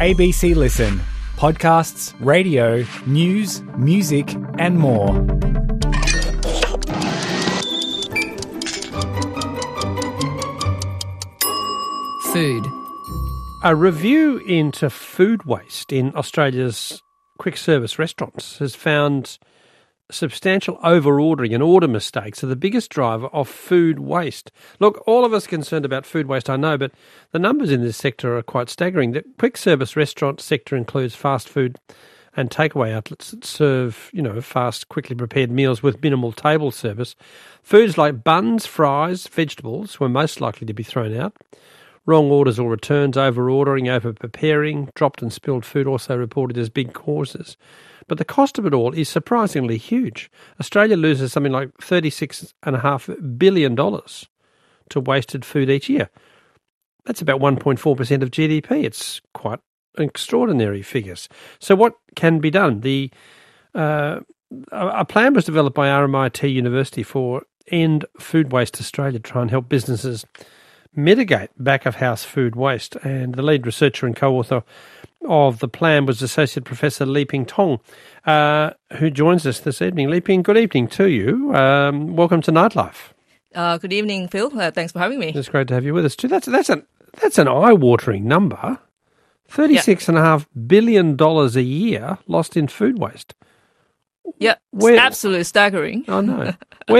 ABC Listen. Podcasts, radio, news, music and more. Food. A review into food waste in Australia's quick service restaurants has found substantial over-ordering and order mistakes are the biggest driver of food waste. Look, all of us are concerned about food waste, I know, but the numbers in this sector are quite staggering. The quick service restaurant sector includes fast food and takeaway outlets that serve, fast, quickly prepared meals with minimal table service. Foods like buns, fries, vegetables were most likely to be thrown out. Wrong orders or returns, over-ordering, over-preparing, dropped and spilled food also reported as big causes. But the cost of it all is surprisingly huge. Australia loses something like $36.5 billion to wasted food each year. That's about 1.4% of GDP. It's quite extraordinary figures. So what can be done? A plan was developed by RMIT University for End Food Waste Australia to try and help businesses mitigate back-of-house food waste. And the lead researcher and co-author of the plan was Associate Professor Liping Tong, who joins us this evening. Liping, good evening to you. Welcome to Nightlife. Good evening, Phil. Thanks for having me. It's great to have you with us too. That's an eye-watering number. $36.5 billion a year lost in food waste. Yeah, it's absolutely staggering. I know.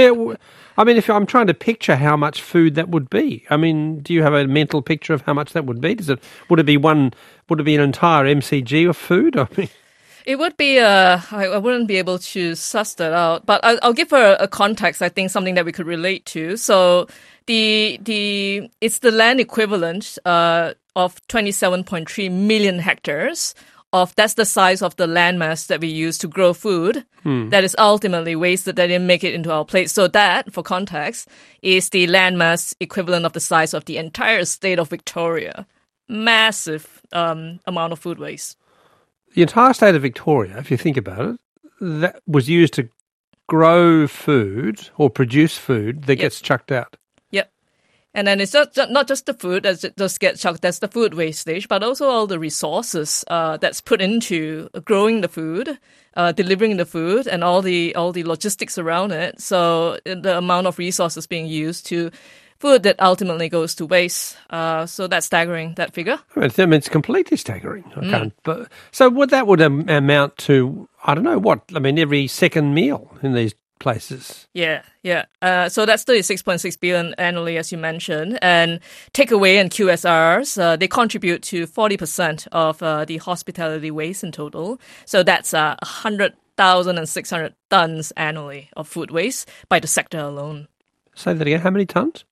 If I'm trying to picture how much food that would be, do you have a mental picture of how much that would be? Would it be an entire MCG of food? It would be, I wouldn't be able to suss that out, but I'll give a context, I think, something that we could relate to. So it's the land equivalent of 27.3 million hectares. That's the size of the landmass that we use to grow food that is ultimately wasted, that didn't make it into our plate. So that, for context, is the landmass equivalent of the size of the entire state of Victoria. Massive amount of food waste. The entire state of Victoria, if you think about it, that was used to grow food or produce food that gets chucked out. And then it's not just the food that just gets chucked, that's the food wastage, but also all the resources that's put into growing the food, delivering the food, and all the logistics around it. So the amount of resources being used to food that ultimately goes to waste. So that's staggering, that figure. It's completely staggering. So would amount to, I don't know what, every second meal in these places. Yeah. So that's 36.6 billion annually, as you mentioned. And takeaway and QSRs, they contribute to 40% of the hospitality waste in total. So that's 100,600 tons annually of food waste by the sector alone. Say that again. How many tons?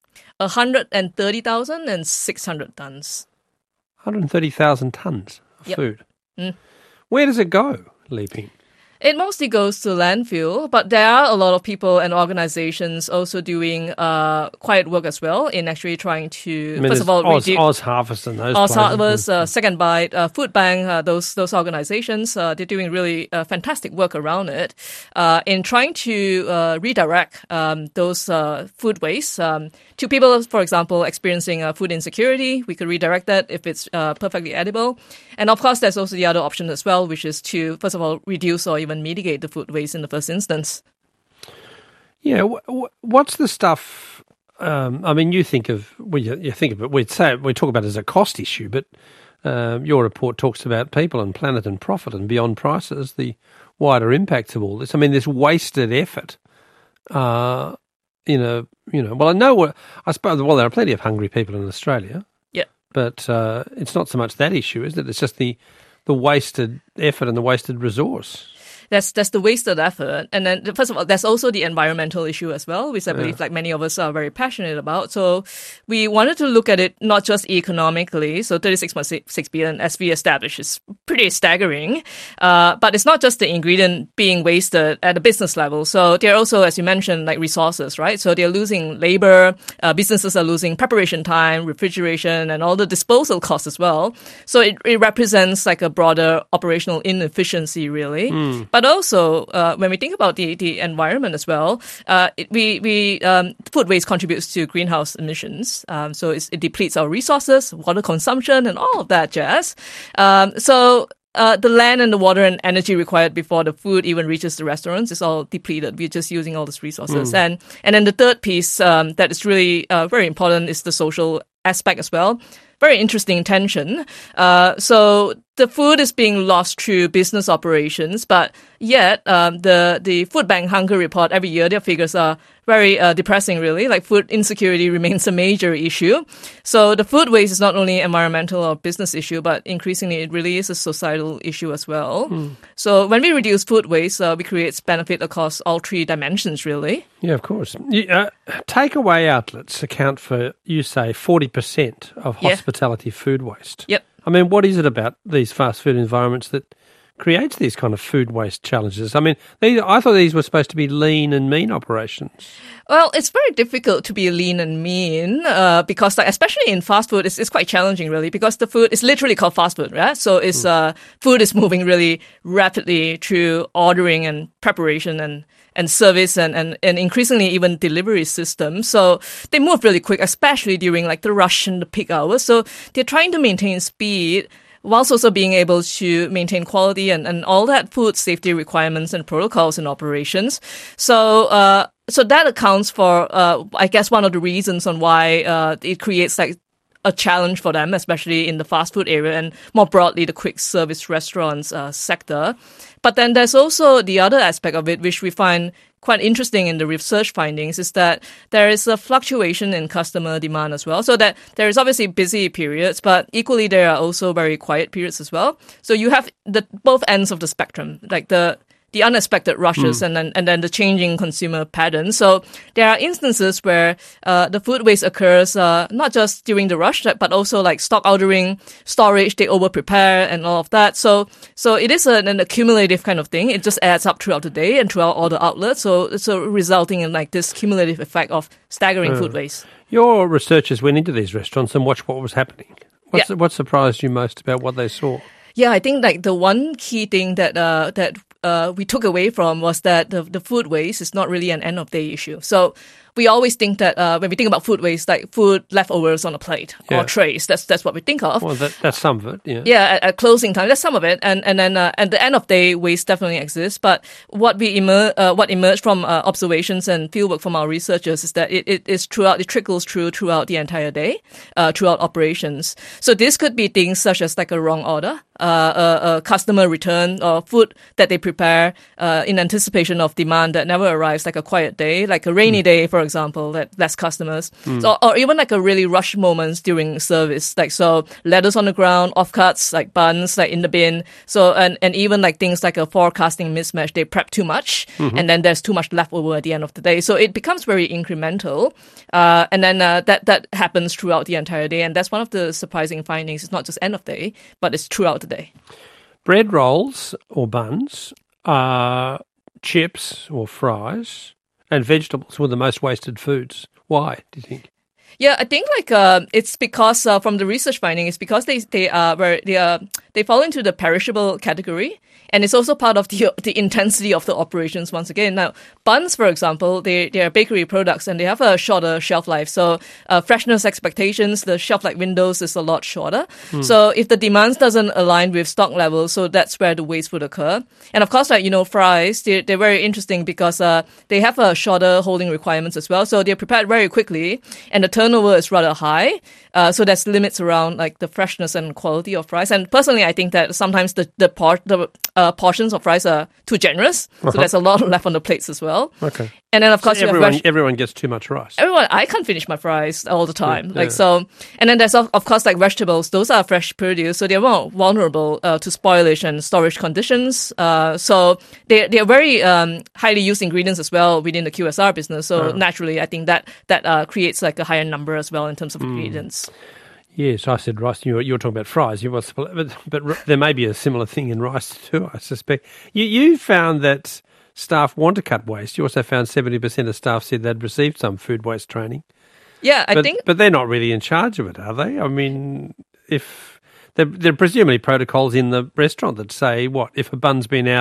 130,600 tons. 130,000 tons of food. Where does it go, Liping? It mostly goes to landfill, but there are a lot of people and organizations also doing quiet work as well in actually trying to, first of all, Oz Harvest and those Oz Harvest, Second Bite, Food Bank, those organizations, they're doing really fantastic work around it in trying to redirect those food waste to people, for example, experiencing food insecurity. We could redirect that if it's perfectly edible. And of course, there's also the other option as well, which is to, first of all, reduce or even mitigate the food waste in the first instance. Yeah, what's the stuff? You think of it. We talk about it as a cost issue, but your report talks about people and planet and profit and beyond prices. The wider impacts of all this. This wasted effort. Well, I know. I suppose. Well, there are plenty of hungry people in Australia. Yeah, but it's not so much that issue, is it? It's just the wasted effort and the wasted resource. That's the wasted effort. And then, first of all, there's also the environmental issue as well, which I believe like many of us are very passionate about. So we wanted to look at it not just economically. So 36.6 billion, as we established, is pretty staggering. But it's not just the ingredient being wasted at a business level. So they're also, as you mentioned, like resources, right? So they're losing labor. Businesses are losing preparation time, refrigeration, and all the disposal costs as well. So it represents like a broader operational inefficiency, really. But But also, when we think about the environment as well, food waste contributes to greenhouse emissions. So it depletes our resources, water consumption, and all of that jazz. The land and the water and energy required before the food even reaches the restaurants is all depleted. We're just using all these resources. And then the third piece that is really very important is the social aspect as well. Very interesting tension. So the food is being lost through business operations, but yet the Food Bank Hunger Report every year, their figures are very depressing, really. Like food insecurity remains a major issue. So the food waste is not only environmental or business issue, but increasingly it really is a societal issue as well. So when we reduce food waste, we create benefit across all three dimensions, really. Yeah, of course. Takeaway outlets account for, you say, 40% of hospitality food waste. Yep. I mean, what is it about these fast food environments that creates these kind of food waste challenges? I mean, I thought these were supposed to be lean and mean operations. Well, it's very difficult to be lean and mean because, like, especially in fast food, it's quite challenging, really, because the food is literally called fast food, right? So it's food is moving really rapidly through ordering and preparation and service and increasingly even delivery systems. So they move really quick, especially during like the rush and the peak hours. So they're trying to maintain speed whilst also being able to maintain quality and all that food safety requirements and protocols and operations. So that accounts for, I guess, one of the reasons on why it creates like a challenge for them, especially in the fast food area and more broadly the quick service restaurants sector. But then there's also the other aspect of it, which we find quite interesting in the research findings, is that there is a fluctuation in customer demand as well. So that there is obviously busy periods, but equally there are also very quiet periods as well. So you have both ends of the spectrum, like the unexpected rushes and then the changing consumer patterns. So there are instances where the food waste occurs not just during the rush, but also like stock ordering, storage, they over prepare and all of that. So it is an accumulative kind of thing. It just adds up throughout the day and throughout all the outlets. So resulting in like this cumulative effect of staggering food waste. Your researchers went into these restaurants and watched what was happening. What surprised you most about what they saw? Yeah, I think like the one key thing that we took away from was that the food waste is not really an end of day issue. So we always think that when we think about food waste, like food leftovers on a plate or trays, that's what we think of. Well, that's some of it, yeah. Yeah, at closing time, that's some of it, and then at the end of day waste definitely exists. But what emerged from observations and fieldwork from our researchers is that it trickles throughout the entire day, throughout operations. So this could be things such as like a wrong order, a customer return, or food that they prepare in anticipation of demand that never arrives, like a quiet day, like a rainy day, for example, that less customers. So, or even like a really rush moments during service, like so lettuce on the ground, offcuts, like buns, like in the bin. So and even like things like a forecasting mismatch, they prep too much and then there's too much left over at the end of the day. So it becomes very incremental. And then that happens throughout the entire day. And that's one of the surprising findings. It's not just end of day, but it's throughout the day. Bread rolls or buns, chips or fries, and vegetables were the most wasted foods. Why, do you think? Yeah, I think like it's because from the research finding, it's because they fall into the perishable category, and it's also part of the intensity of the operations. Once again, now buns, for example, they are bakery products and they have a shorter shelf life. So freshness expectations, the shelf life windows is a lot shorter. So if the demands doesn't align with stock levels, so that's where the waste would occur. And of course, like fries, they're very interesting because they have a shorter holding requirements as well. So they're prepared very quickly, and the turnover is rather high. So there's limits around like the freshness and quality of fries. And personally, I think that sometimes the portions of fries are too generous. So there's a lot left on the plates as well. Okay. And then of course everyone gets too much rice. I can't finish my fries all the time. And then there's of course like vegetables. Those are fresh produce, so they're more vulnerable to spoilage and storage conditions. So they're very highly used ingredients as well within the QSR business. So naturally, I think that creates like a higher number as well in terms of ingredients. Yes, I said rice. You were talking about fries. But there may be a similar thing in rice too, I suspect. You found that staff want to cut waste. You also found 70% of staff said they'd received some food waste training. Yeah, I think. But they're not really in charge of it, are they? I mean, if there are presumably protocols in the restaurant that say, if a bun's been out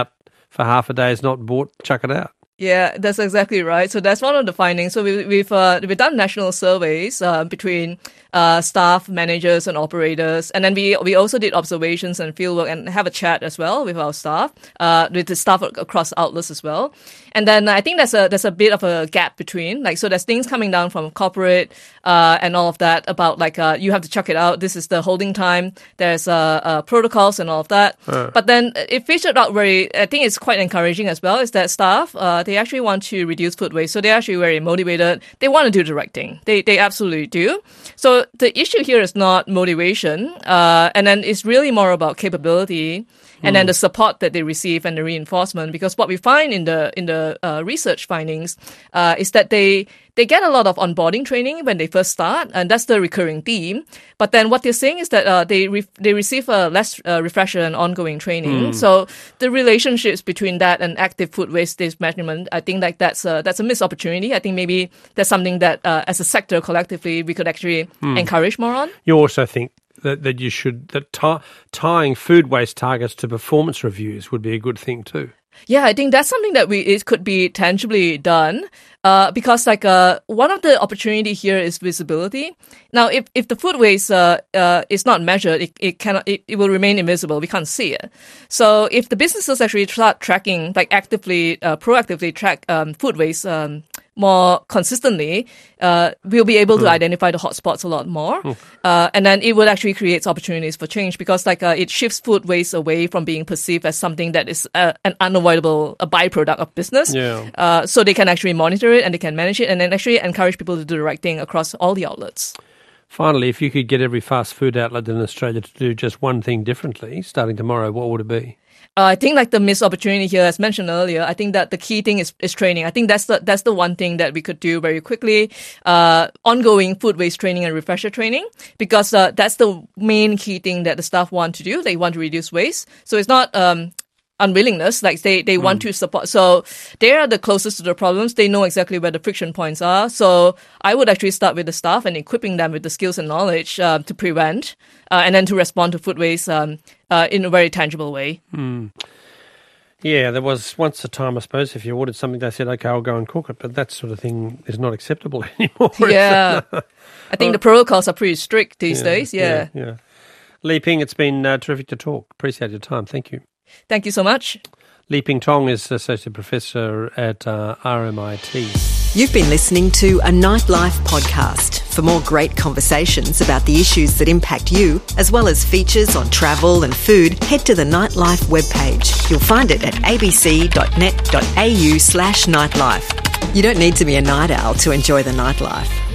for half a day is not bought, chuck it out. Yeah, that's exactly right. So that's one of the findings. So we've done national surveys between staff, managers, and operators, and then we also did observations and fieldwork and have a chat as well with our staff, with the staff across outlets as well. And then I think there's a bit of a gap between, like, so there's things coming down from corporate and all of that about like you have to chuck it out. This is the holding time. There's protocols and all of that. But then it featured out I think it's quite encouraging as well, is that staff they actually want to reduce food waste. So they're actually very motivated. They want to do the right thing. They absolutely do. So the issue here is not motivation, and then it's really more about capability, and then the support that they receive and the reinforcement. Because what we find in the research findings is that they get a lot of onboarding training when they first start, and that's the recurring theme. But then what they're saying is that they receive less refresher and ongoing training. So the relationships between that and active food waste measurement, I think like that's a missed opportunity. I think maybe that's something that as a sector collectively we could actually encourage more on. You also think that you should tying food waste targets to performance reviews would be a good thing too. Yeah, I think that's something that it could be tangibly done, because like one of the opportunity here is visibility. Now, if the food waste is not measured, it will remain invisible. We can't see it. So if the businesses actually start tracking, like proactively track food waste more consistently, we'll be able to identify the hotspots a lot more. And then it would actually create opportunities for change, because like it shifts food waste away from being perceived as something that is an unavoidable byproduct of business. Yeah. So they can actually monitor it and they can manage it, and then actually encourage people to do the right thing across all the outlets. Finally, if you could get every fast food outlet in Australia to do just one thing differently starting tomorrow, what would it be? I think like the missed opportunity here, as mentioned earlier, I think that the key thing is training. I think that's the one thing that we could do very quickly. Ongoing food waste training and refresher training, because that's the main key thing that the staff want to do. They want to reduce waste. So it's not unwillingness, like they want to support. So they are the closest to the problems. They know exactly where the friction points are. So I would actually start with the staff and equipping them with the skills and knowledge to prevent and then to respond to food waste in a very tangible way. Yeah, there was once a time, I suppose, if you ordered something, they said, okay, I'll go and cook it. But that sort of thing is not acceptable anymore. Yeah. I think the protocols are pretty strict these days. Yeah. Li Ping, it's been terrific to talk. Appreciate your time. Thank you. Thank you so much. Li Ping Tong is Associate Professor at RMIT. You've been listening to a Nightlife podcast. For more great conversations about the issues that impact you, as well as features on travel and food, head to the Nightlife webpage. You'll find it at abc.net.au/nightlife. You don't need to be a night owl to enjoy the nightlife.